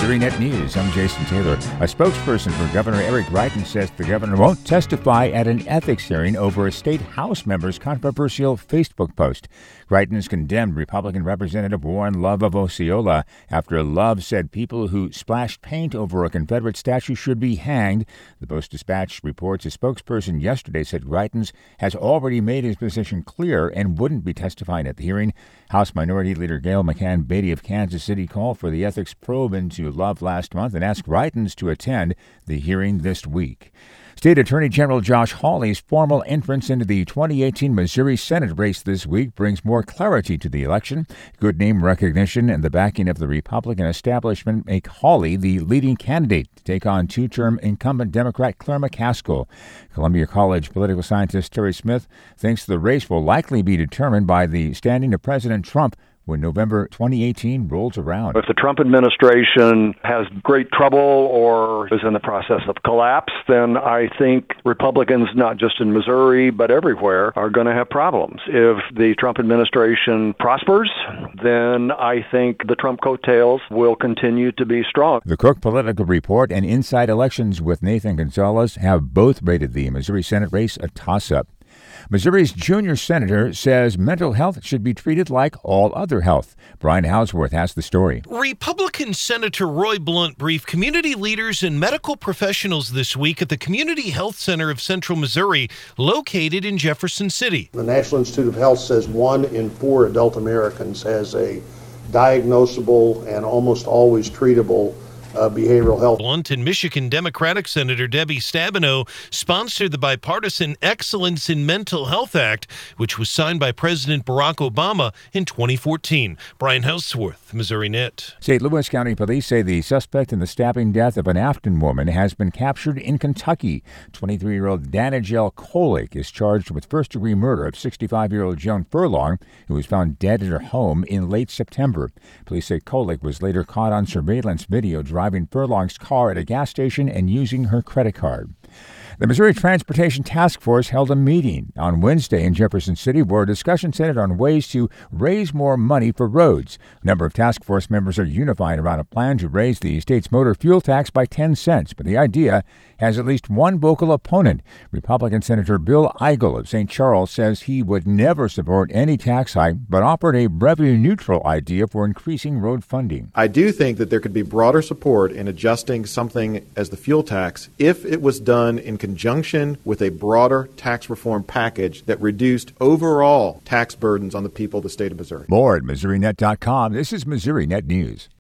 Missouri Net News, I'm Jason Taylor. A spokesperson for Governor Eric Greitens says the governor won't testify at an ethics hearing over a state House member's controversial Facebook post. Greitens condemned Republican Representative Warren Love of Osceola after Love said people who splashed paint over a Confederate statue should be hanged. The Post-Dispatch reports a spokesperson yesterday said Greitens has already made his position clear and wouldn't be testifying at the hearing. House Minority Leader Gail McCann Beatty of Kansas City called for the ethics probe into Love last month and asked Greitens to attend the hearing this week. State Attorney General Josh Hawley's formal entrance into the 2018 Missouri Senate race this week brings more clarity to the election. Good name recognition and the backing of the Republican establishment make Hawley the leading candidate to take on two-term incumbent Democrat Claire McCaskill. Columbia College political scientist Terry Smith thinks the race will likely be determined by the standing of President Trump when November 2018 rolls around. If the Trump administration has great trouble or is in the process of collapse, then I think Republicans, not just in Missouri, but everywhere, are going to have problems. If the Trump administration prospers, then I think the Trump coattails will continue to be strong. The Cook Political Report and Inside Elections with Nathan Gonzalez have both rated the Missouri Senate race a toss-up. Missouri's junior senator says mental health should be treated like all other health. Brian Hausworth has the story. Republican Senator Roy Blunt briefed community leaders and medical professionals this week at the Community Health Center of Central Missouri, located in Jefferson City. The National Institute of Health says 1 in 4 adult Americans has a diagnosable and almost always treatable behavioral health. Blunt and Michigan Democratic Senator Debbie Stabenow sponsored the bipartisan Excellence in Mental Health Act, which was signed by President Barack Obama in 2014. Brian Hausworth, Missouri Net. St. Louis County Police say the suspect in the stabbing death of an Afton woman has been captured in Kentucky. 23-year-old Danijel Kolick is charged with first-degree murder of 65-year-old Joan Furlong, who was found dead at her home in late September. Police say Kolick was later caught on surveillance video driving Furlong's car at a gas station and using her credit card. The Missouri Transportation Task Force held a meeting on Wednesday in Jefferson City where a discussion centered on ways to raise more money for roads. A number of task force members are unified around a plan to raise the state's motor fuel tax by 10 cents, but the idea has at least one vocal opponent. Republican Senator Bill Eigel of St. Charles says he would never support any tax hike, but offered a revenue-neutral idea for increasing road funding. I do think that there could be broader support in adjusting something as the fuel tax if it was done in conjunction with a broader tax reform package that reduced overall tax burdens on the people of the state of Missouri. More at MissouriNet.com. This is Missouri Net News.